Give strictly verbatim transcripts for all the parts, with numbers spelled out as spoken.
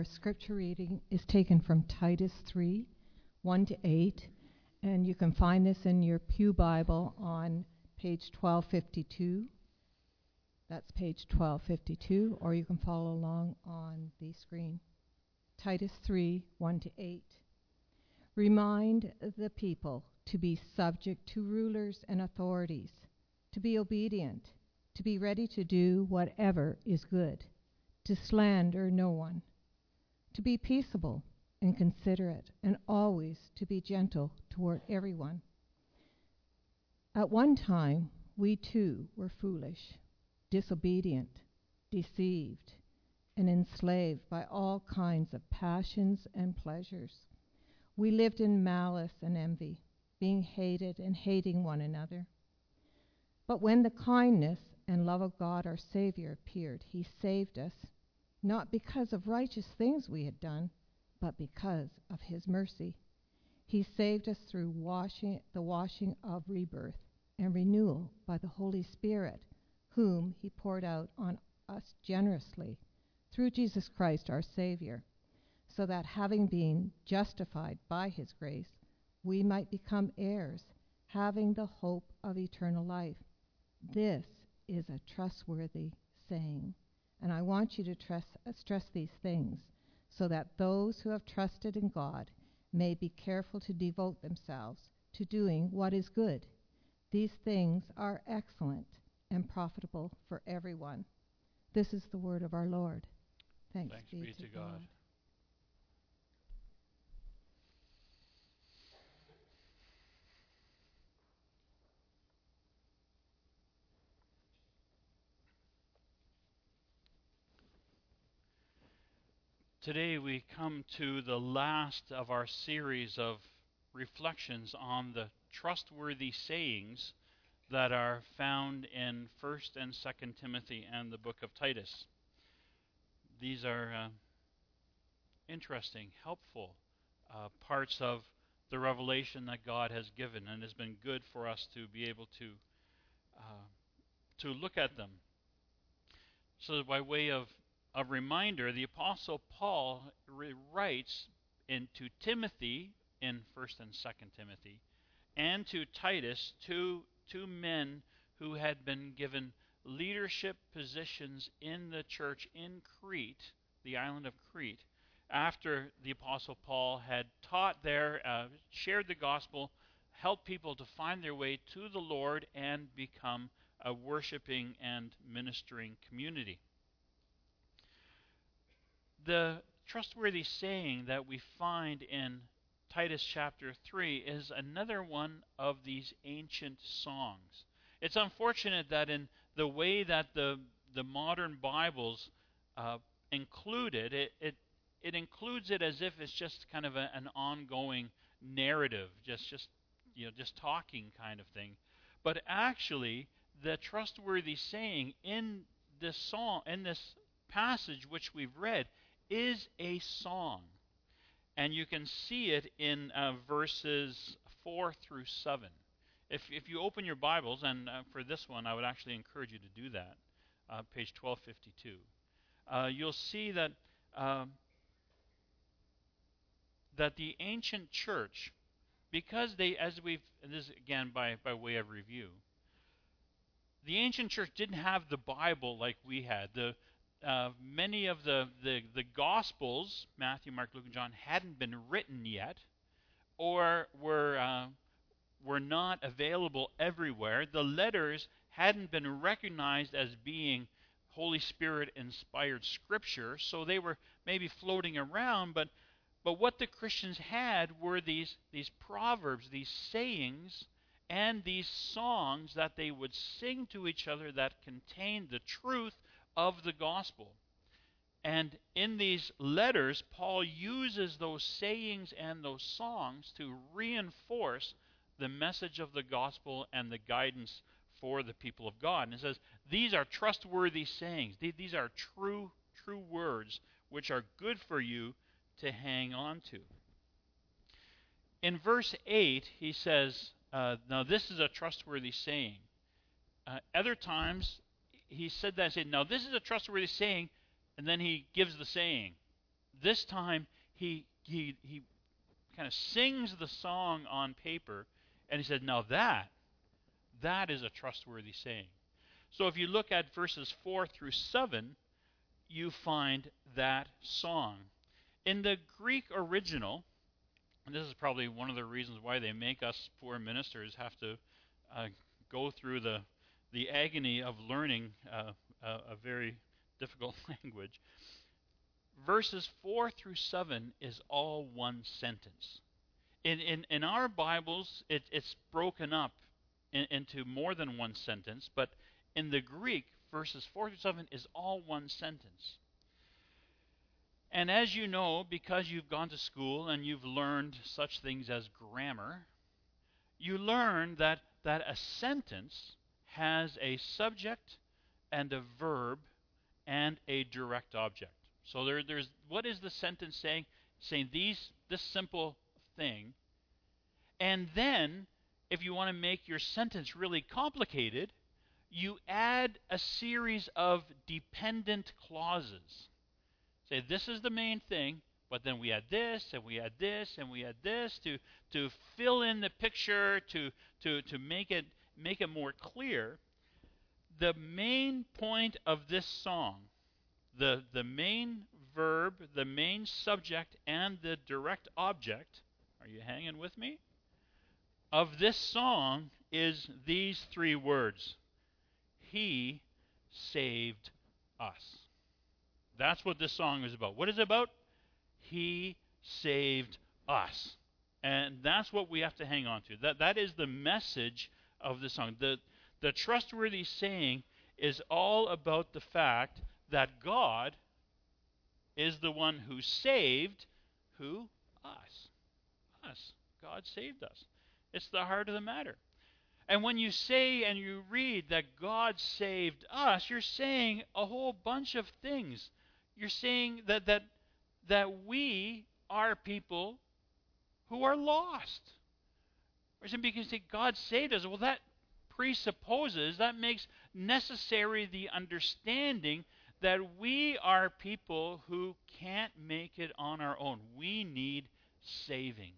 Our scripture reading is taken from Titus three, one to eight, and you can find this in your Pew Bible on page twelve fifty-two. That's page twelve fifty-two, or you can follow along on the screen. Titus three, one to eight. Remind the people to be subject to rulers and authorities, to be obedient, to be ready to do whatever is good, to slander no one, to be peaceable and considerate, and always to be gentle toward everyone. At one time, we too were foolish, disobedient, deceived, and enslaved by all kinds of passions and pleasures. We lived in malice and envy, being hated and hating one another. But when the kindness and love of God our Savior appeared, he saved us, not because of righteous things we had done, but because of his mercy. He saved us through washing, the washing of rebirth and renewal by the Holy Spirit, whom he poured out on us generously through Jesus Christ our Savior, so that having been justified by his grace, we might become heirs, having the hope of eternal life. This is a trustworthy saying. And I want you to trust, uh, stress these things so that those who have trusted in God may be careful to devote themselves to doing what is good. These things are excellent and profitable for everyone. This is the word of our Lord. Thanks, Thanks be, be to to God. God. Today we come to the last of our series of reflections on the trustworthy sayings that are found in First and Second Timothy and the book of Titus. These are uh, interesting, helpful uh, parts of the revelation that God has given, and has been good for us to be able to uh, to look at them. So by way of A reminder, the Apostle Paul re- writes into Timothy in First and Second Timothy, and to Titus, two two men who had been given leadership positions in the church in Crete, the island of Crete, after the Apostle Paul had taught there, uh, shared the gospel, helped people to find their way to the Lord and become a worshiping and ministering community. The trustworthy saying that we find in Titus chapter three is another one of these ancient songs. It's unfortunate that in the way that the the modern Bibles uh, include it, it, it, it includes it as if it's just kind of a, an ongoing narrative, just, just, you know, just talking kind of thing. But actually, the trustworthy saying in this song, in this passage which we've read, is a song. And you can see it in uh, verses four through seven. If if you open your Bibles, and uh, for this one I would actually encourage you to do that, uh, page twelve fifty-two, uh, you'll see that um, that the ancient church, because they, as we've, and this is again by, by way of review, the ancient church didn't have the Bible like we had. The Uh, many of the, the, the Gospels, Matthew, Mark, Luke, and John, hadn't been written yet, or were uh, were not available everywhere. The letters hadn't been recognized as being Holy Spirit-inspired Scripture, so they were maybe floating around. But but what the Christians had were these these proverbs, these sayings, and these songs that they would sing to each other that contained the truth of the gospel. And in these letters, Paul uses those sayings and those songs to reinforce the message of the gospel and the guidance for the people of God. And it says, these are trustworthy sayings. These are true, true words which are good for you to hang on to. In verse eight, he says, uh, now this is a trustworthy saying. Uh, other times, he said that and said, now this is a trustworthy saying, and then he gives the saying. This time he he he kind of sings the song on paper, and he said, now that, that is a trustworthy saying. So if you look at verses four through seven, you find that song. In the Greek original, and this is probably one of the reasons why they make us poor ministers have to uh, go through the the agony of learning uh, a, a very difficult language. Verses four through seven is all one sentence. In in, in our Bibles, it, it's broken up in, into more than one sentence, but in the Greek, verses four through seven is all one sentence. And as you know, because you've gone to school and you've learned such things as grammar, you learn that, that a sentence has a subject and a verb and a direct object. So there, there's what is the sentence saying? Saying these this simple thing. And then, if you want to make your sentence really complicated, you add a series of dependent clauses. Say this is the main thing, but then we add this, and we add this, and we add this to to fill in the picture, to to to make it make it more clear. The main point of this song, the the main verb, the main subject, and the direct object, are you hanging with me? Of this song is these three words: He saved us. That's what this song is about. What is it about? He saved us. And that's what we have to hang on to. That that is the message of the song. The the trustworthy saying is all about the fact that God is the one who saved who? Us. Us. God saved us. It's the heart of the matter. And when you say and you read that God saved us, you're saying a whole bunch of things. You're saying that that that we are people who are lost. Or because you say God saved us, well, that presupposes, that makes necessary the understanding that we are people who can't make it on our own. We need saving.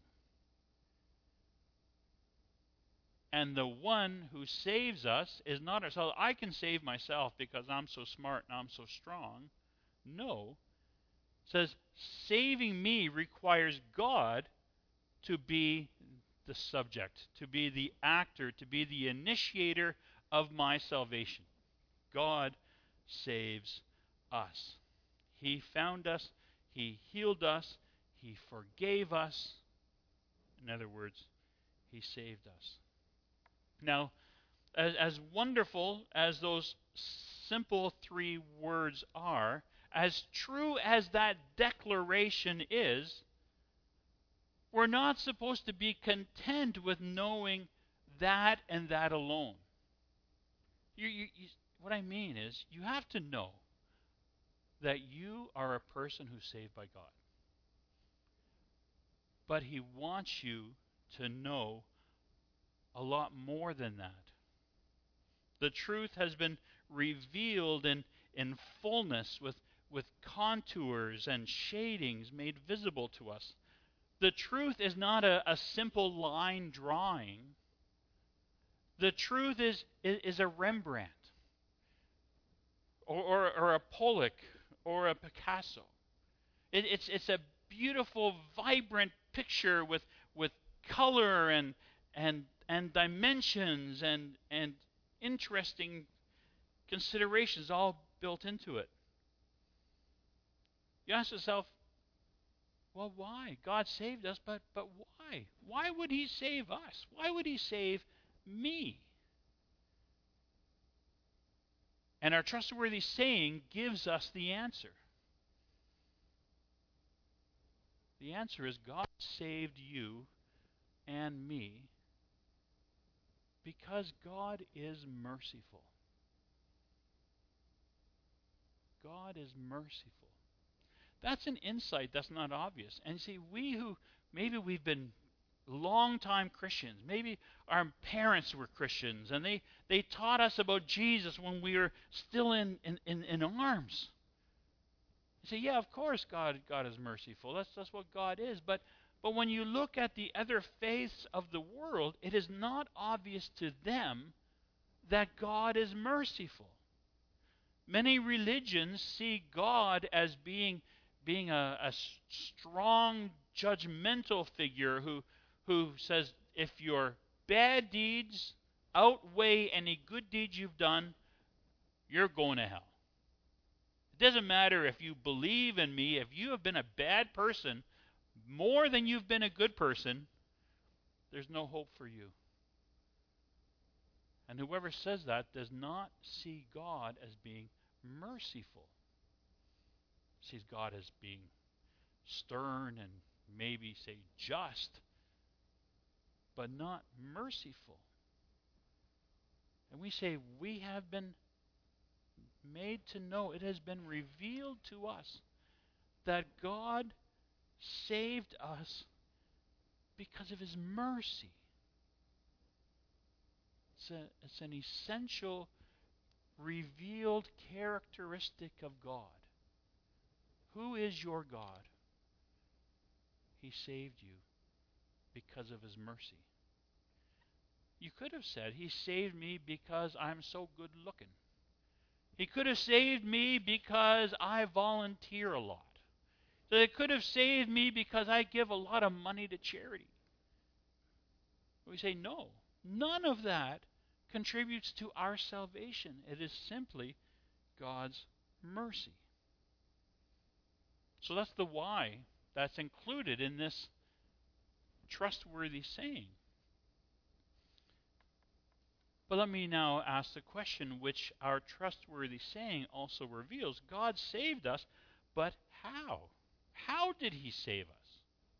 And the one who saves us is not ourselves. I can save myself because I'm so smart and I'm so strong. No. It says, saving me requires God to be the subject, to be the actor, to be the initiator of my salvation. God saves us. He found us. He healed us. He forgave us. In other words, He saved us. Now, as, as wonderful as those simple three words are, as true as that declaration is, we're not supposed to be content with knowing that and that alone. You, you, you, what I mean is, you have to know that you are a person who's saved by God. But He wants you to know a lot more than that. The truth has been revealed in, in fullness with, with contours and shadings made visible to us. The truth is not a, a simple line drawing. The truth is, is, is a Rembrandt or, or, or a Pollock or a Picasso. It, it's, it's a beautiful, vibrant picture with, with color and, and, and dimensions and, and interesting considerations all built into it. You ask yourself, well, why? God saved us, but but why? Why would He save us? Why would He save me? And our trustworthy saying gives us the answer. The answer is God saved you and me because God is merciful. God is merciful. That's an insight that's not obvious. And see, we who, maybe we've been long-time Christians, maybe our parents were Christians, and they, they taught us about Jesus when we were still in, in, in, in arms. You say, yeah, of course God God is merciful. That's that's what God is. But but when you look at the other faiths of the world, it is not obvious to them that God is merciful. Many religions see God as being being a, a strong judgmental figure who who says if your bad deeds outweigh any good deeds you've done, you're going to hell. It doesn't matter if you believe in me, if you have been a bad person more than you've been a good person, there's no hope for you. And whoever says that does not see God as being merciful. Sees God as being stern and maybe say just, but not merciful. And we say we have been made to know, it has been revealed to us that God saved us because of his mercy. It's, a, it's an essential revealed characteristic of God. Who is your God? He saved you because of his mercy. You could have said, he saved me because I'm so good looking. He could have saved me because I volunteer a lot. So it could have saved me because I give a lot of money to charity. We say, no, none of that contributes to our salvation. It is simply God's mercy. So that's the why that's included in this trustworthy saying. But let me now ask the question which our trustworthy saying also reveals. God saved us, but how? How did he save us?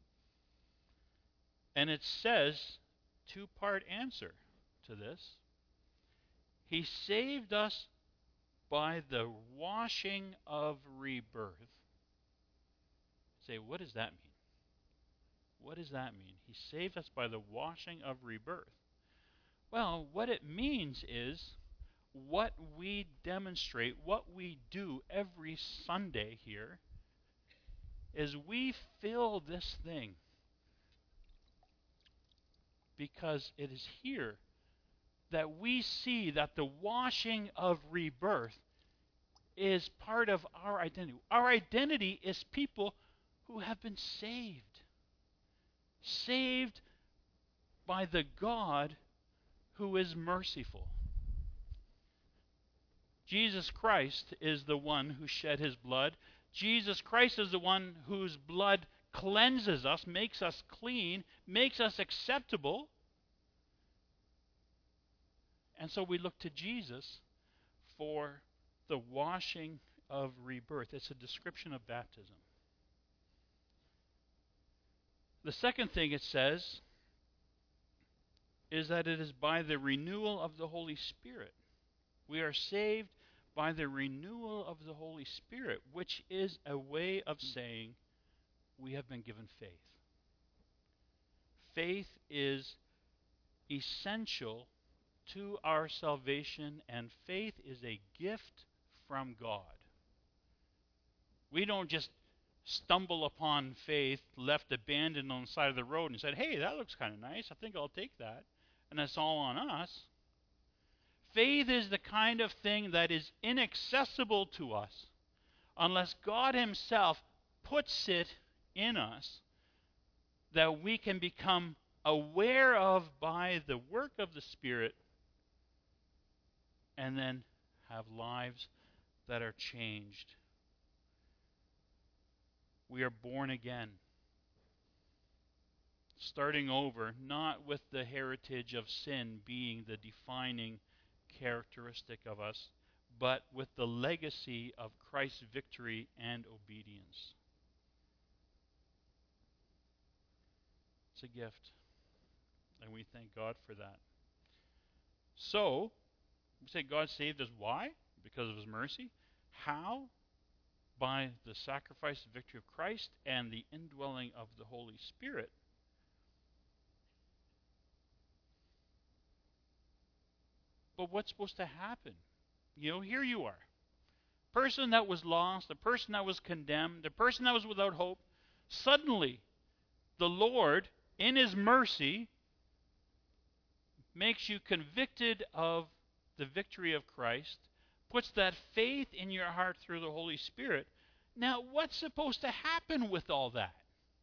And it says, two-part answer to this. He saved us by the washing of rebirth. Say, what does that mean? What does that mean? He saved us by the washing of rebirth. Well, what it means is what we demonstrate, what we do every Sunday here, is we fill this thing because it is here that we see that the washing of rebirth is part of our identity. Our identity is people who have been saved. Saved by the God who is merciful. Jesus Christ is the one who shed his blood. Jesus Christ is the one whose blood cleanses us, makes us clean, makes us acceptable. And so we look to Jesus for the washing of rebirth. It's a description of baptism. The second thing it says is that it is by the renewal of the Holy Spirit. We are saved by the renewal of the Holy Spirit, which is a way of saying we have been given faith. Faith is essential to our salvation, and faith is a gift from God. We don't just stumble upon faith, left abandoned on the side of the road, and said, hey, that looks kind of nice. I think I'll take that. And that's all on us. Faith is the kind of thing that is inaccessible to us unless God himself puts it in us, that we can become aware of by the work of the Spirit and then have lives that are changed. We are born again, starting over, not with the heritage of sin being the defining characteristic of us, but with the legacy of Christ's victory and obedience. It's a gift, and we thank God for that. So, we say God saved us. Why? Because of his mercy. How? By the sacrifice and victory of Christ and the indwelling of the Holy Spirit. But what's supposed to happen? You know, here you are. person that was lost, the person that was condemned, the person that was without hope, suddenly the Lord, in His mercy, makes you convicted of the victory of Christ, puts that faith in your heart through the Holy Spirit. Now, what's supposed to happen with all that?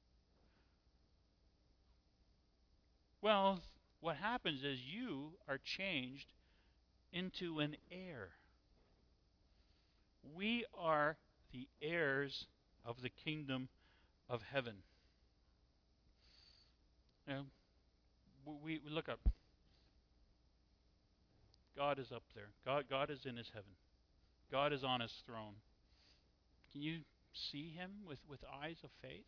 Well, what happens is you are changed into an heir. We are the heirs of the kingdom of heaven. Now, we, we look up. God is up there. God, God is in His heaven. God is on His throne. Can you see Him with, with eyes of faith?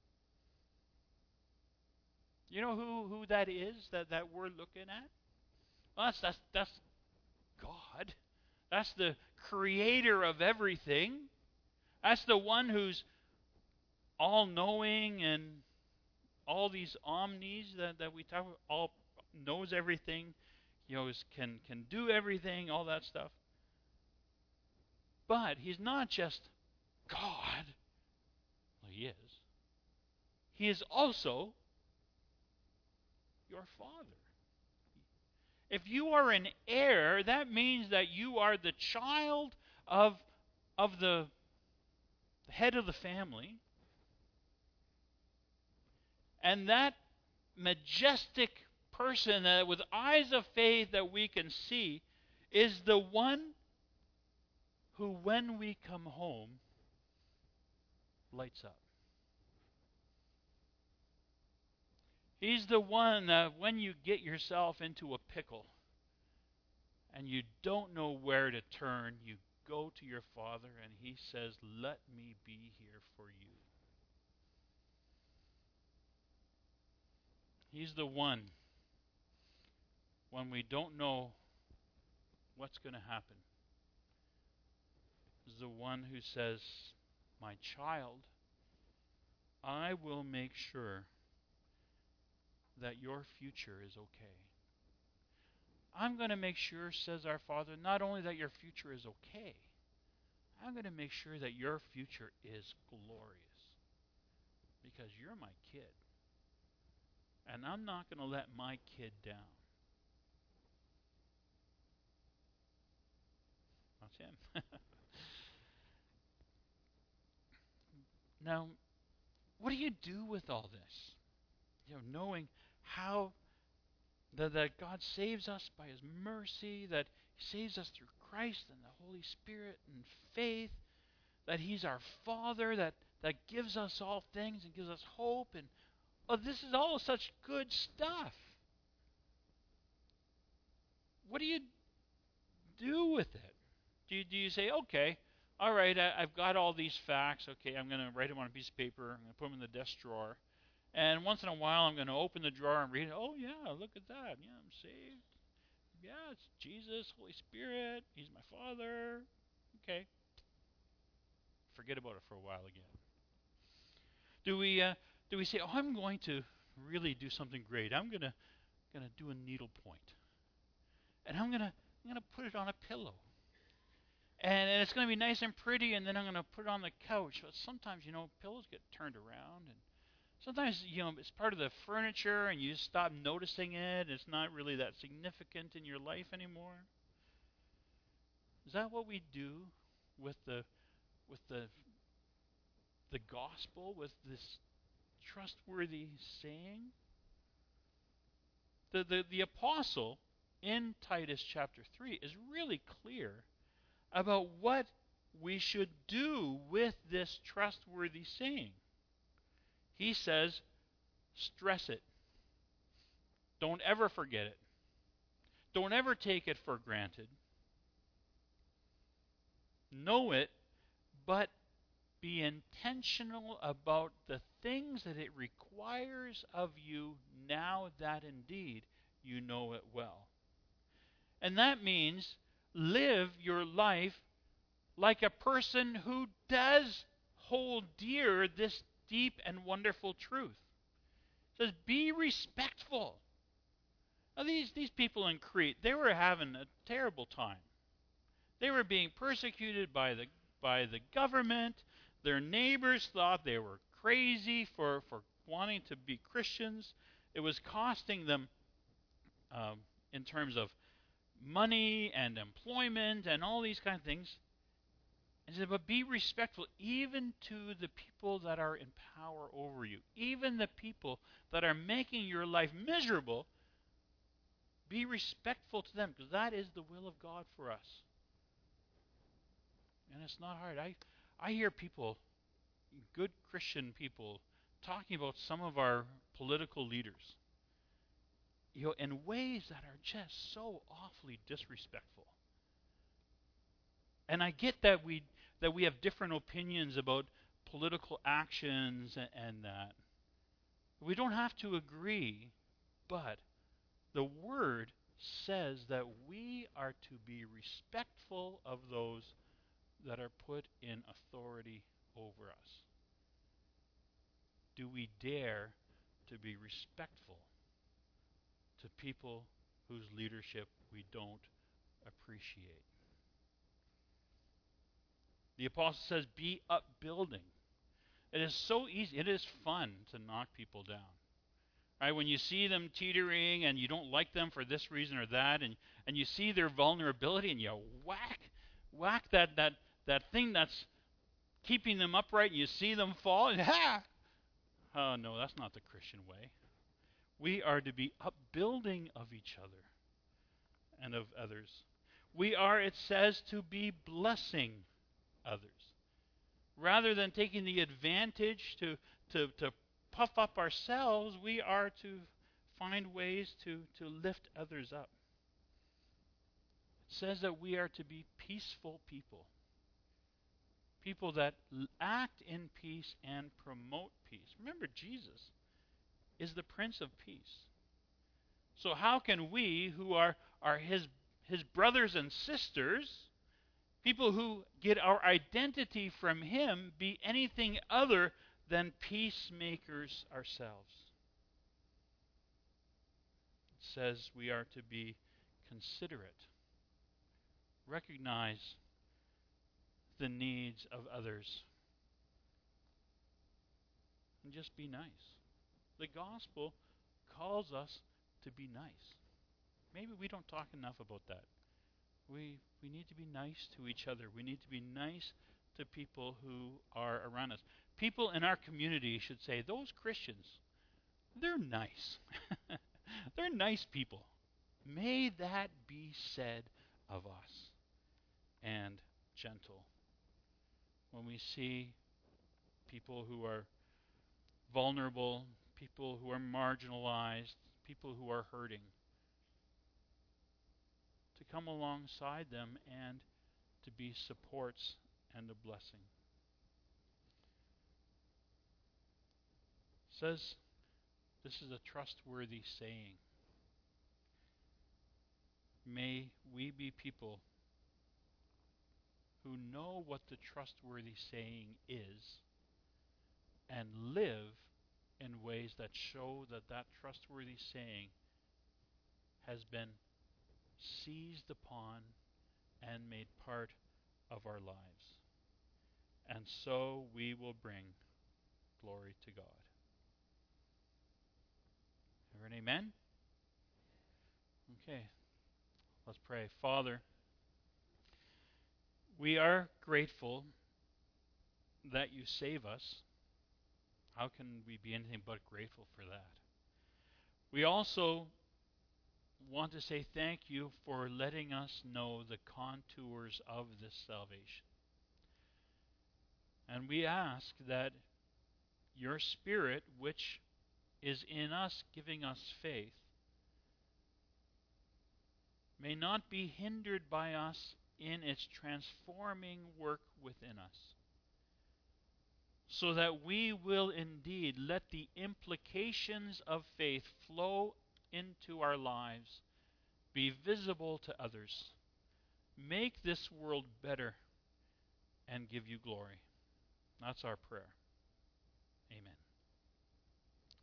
You know who, who that is that, that we're looking at? Well, that's, that's, that's God. That's the creator of everything. That's the one who's all-knowing and all these omnis that, that we talk about, all knows everything, you know, is, can, can do everything, all that stuff. But He's not just God. Well, He is. He is also your Father. If you are an heir, that means that you are the child of, of the head of the family. And that majestic person that with eyes of faith that we can see is the one who, when we come home, lights up. He's the one that when you get yourself into a pickle and you don't know where to turn, you go to your Father and He says, "Let me be here for you." He's the one when we don't know what's going to happen. He's the one who says, "My child, I will make sure that your future is okay. I'm going to make sure," says our Father, "not only that your future is okay, I'm going to make sure that your future is glorious. Because you're my kid. And I'm not going to let my kid down." That's Him. Now, what do you do with all this? You know, knowing how that, that God saves us by His mercy, that He saves us through Christ and the Holy Spirit and faith, that He's our Father, that, that gives us all things and gives us hope. And oh, this is all such good stuff. What do you do with it? Do you, do you say, okay, all right, I, I've got all these facts. Okay, I'm going to write them on a piece of paper. I'm going to put them in the desk drawer. And once in a while, I'm going to open the drawer and read it. Oh, yeah, look at that. Yeah, I'm saved. Yeah, it's Jesus, Holy Spirit. He's my Father. Okay. Forget about it for a while again. Do we uh, do we say, oh, I'm going to really do something great. I'm going to going to do a needlepoint. And I'm going to I'm going to put it on a pillow. And, and it's going to be nice and pretty, and then I'm going to put it on the couch. But sometimes, you know, pillows get turned around, and sometimes, you know, it's part of the furniture, and you stop noticing it. It's not really that significant in your life anymore. Is that what we do with the with the the gospel, with this trustworthy saying? The the, the apostle in Titus chapter three is really clear about what we should do with this trustworthy saying. He says, stress it. Don't ever forget it. Don't ever take it for granted. Know it, but be intentional about the things that it requires of you now that indeed you know it well. And that means live your life like a person who does hold dear this deep and wonderful truth. It says, be respectful. Now, these, these people in Crete, they were having a terrible time. They were being persecuted by the by the government. Their neighbors thought they were crazy for, for wanting to be Christians. It was costing them um, in terms of money and employment and all these kind of things. And he said, but be respectful even to the people that are in power over you. Even the people that are making your life miserable, be respectful to them, because that is the will of God for us. And it's not hard. I, I hear people, good Christian people, talking about some of our political leaders, you know, in ways that are just so awfully disrespectful. And I get that we that we have different opinions about political actions and, and that. We don't have to agree, but the Word says that we are to be respectful of those that are put in authority over us. Do we dare to be respectful to people whose leadership we don't appreciate? The apostle says, be upbuilding. It is so easy. It is fun to knock people down. Right? When you see them teetering and you don't like them for this reason or that, and, and you see their vulnerability and you whack, whack that, that, that thing that's keeping them upright, and you see them fall, and ha! Oh, no, that's not the Christian way. We are to be upbuilding of each other and of others. We are, it says, to be blessing others. Rather than taking the advantage to, to, to puff up ourselves, we are to find ways to, to lift others up. It says that we are to be peaceful people. People that act in peace and promote peace. Remember, Jesus is the Prince of Peace. So how can we, who are, are his, his brothers and sisters, people who get our identity from him, be anything other than peacemakers ourselves? It says we are to be considerate, recognize the needs of others, and just be nice. The gospel calls us to be nice. Maybe we don't talk enough about that. We we need to be nice to each other. We need to be nice to people who are around us. People in our community should say, those Christians, they're nice. They're nice people. May that be said of us. And gentle. When we see people who are vulnerable, people who are marginalized, people who are hurting, to come alongside them and to be supports and a blessing. It says this is a trustworthy saying. May we be people who know what the trustworthy saying is and live in ways that show that that trustworthy saying has been seized upon and made part of our lives. And so we will bring glory to God. Hear an amen? Okay, let's pray. Father, we are grateful that you save us. How can we be anything but grateful for that? We also want to say thank you for letting us know the contours of this salvation. And we ask that your Spirit, which is in us, giving us faith, may not be hindered by us in its transforming work within us, so that we will indeed let the implications of faith flow into our lives, be visible to others, make this world better, and give you glory. That's our prayer. Amen.